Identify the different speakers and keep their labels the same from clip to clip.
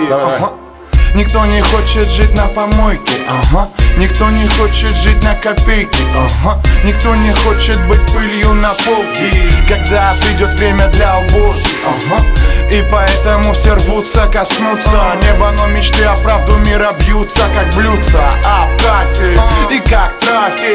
Speaker 1: Ага. Никто не хочет жить на помойке, ага. Никто не хочет жить на копейки, ага. Никто не хочет быть пылью на полке, когда придет время для уборки, ага. И поэтому все рвутся коснуться неба, но мечты о правду мира бьются, как блюдца об кафель. И как трофей,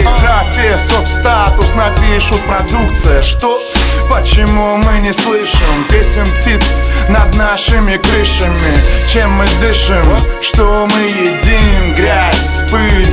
Speaker 1: соцстатус напишут, продукция. Что? Почему мы не слышим песен птиц над нашими крышами? Чем мы дышим? Что мы едим? Грязь, пыль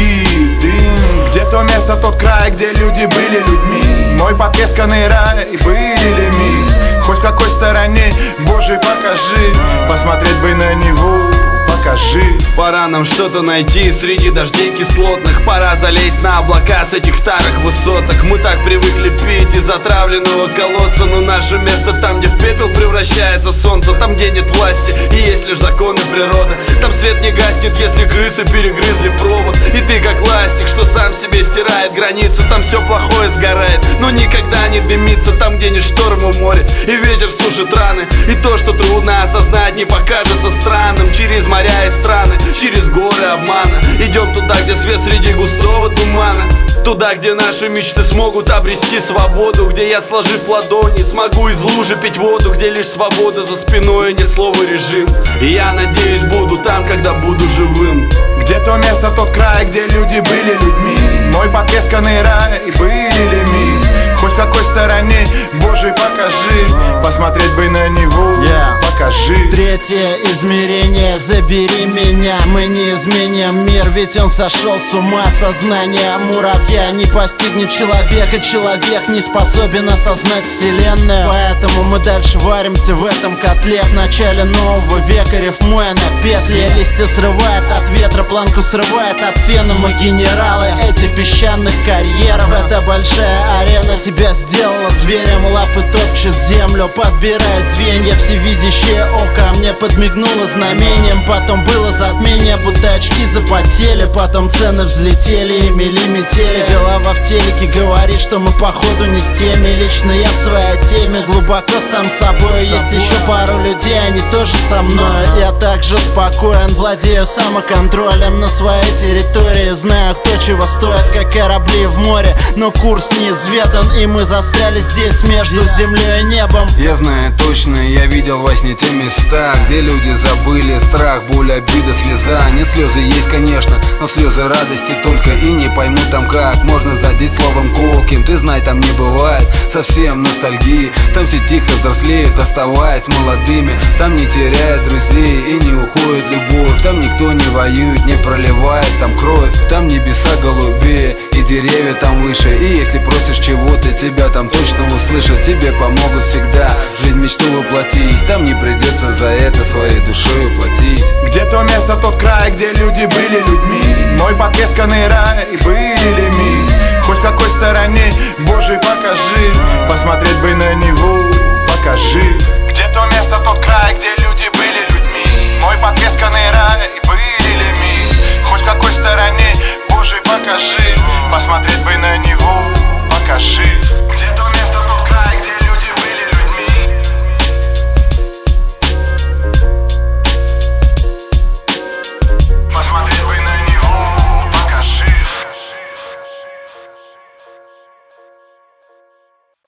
Speaker 1: и дым. Где то место, тот край, где люди были людьми? Мой потресканный рай, были ли мы? Хоть в какой стороне, Боже, покажи. Посмотреть бы на него, покажи.
Speaker 2: Пора нам что-то найти среди дождей кислотных. Пора залезть на облака с этих старых высоток. Мы так привыкли пить из отравленного колодца, но наше место там, где в пепел превращается солнце. Там, где нет власти и есть лишь законы природы. Там свет не гаснет, если крысы перегрызли провод. И ты как ластик, что сам себе стирает границы. Там все плохое сгорает, но никогда не дымится. Там, где не шторм в море и ветер сушит раны. И то, что трудно осознать, не покажется странным. Через моря и страны, через горы обмана идем туда, где свет среди густого тумана. Туда, где наши мечты смогут обрести свободу. Где я, сложив ладони, смогу из лужи пить воду. Где лишь свобода за спиной, нет слова режим. И я надеюсь, буду там, когда буду живым.
Speaker 1: Где то место, тот край, где люди были людьми? Мой потресканный рай, были ли мы? Хоть в какой стороне, Боже, покажи. Посмотреть бы на него, покажи.
Speaker 3: Третье измерение, забери меня. Мы не изменим мир, ведь он сошел с ума. Сознание муравья не постигнет человека. Человек не способен осознать вселенную. Поэтому мы дальше варимся в этом котле. В начале нового века рифмуя на петли. Листья срывает от ветра, планку срывает от фена. Мы генералы этих песчаных карьеров. Это большая арена тебя сделала зверем. Лапы топчет землю, подбирая звенья. Всевидящее око мне подмигнуло знамением. Потом было затмение, будто очки запотели. Потом цены взлетели и мели метели. Голова в телеке говорит, что мы походу не с теми. Лично я в своей теме глубоко сам собой. Есть еще пару людей, они тоже со мной. Я также спокоен, владею самоконтролем на своей территории. Знаю, кто чего стоит, как корабли в море. Но курс неизведан, и мы застряли здесь между землей и небом.
Speaker 2: Я знаю точно, я видел во сне те места, где люди забыли страх, боль, обида, слеза. Не слезы есть, конечно, но слезы радости только. И не пойму там как можно задеть словом колким. Ты знай, там не бывает совсем ностальгии. Там все тихо взрослеют, оставаясь молодыми. Там не теряют друзей и не уходит любовь. Там никто не воюет, не проливает там кровь. Там небеса голубее и деревья там выше. И если просишь чего-то, тебя там точно услышат. Тебе помогут всегда жизнь мечту воплотить. Там не придется за это своей душой уплатить.
Speaker 1: Где то место, тот край, где люди были людьми? Мой потресканный рай, были ли мы? Хоть в какой стороне, Боже, покажи. Посмотреть бы на него, покажи. Где то место, тот край, где люди были людьми? Мой потресканный рай, были ли мы? Хоть в какой стороне,